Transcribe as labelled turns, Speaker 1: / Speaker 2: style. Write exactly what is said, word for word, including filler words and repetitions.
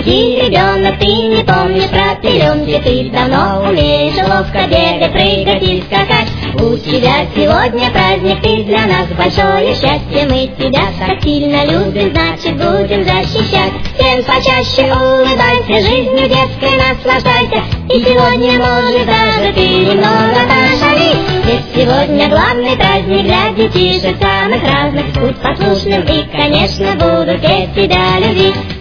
Speaker 1: Маленький ребенок, ты не помнишь про пеленки, ты давно умеешь ловко бегать, прыгать и скакать. У тебя сегодня праздник, ты для нас большое счастье. Мы тебя так сильно любим, значит будем защищать. Всем почаще улыбайся, жизнью детской наслаждайся. И сегодня, может, даже ты немного пошали. Ведь сегодня главный праздник для детишек самых разных. Будь послушным и, конечно, будут все тебя любить.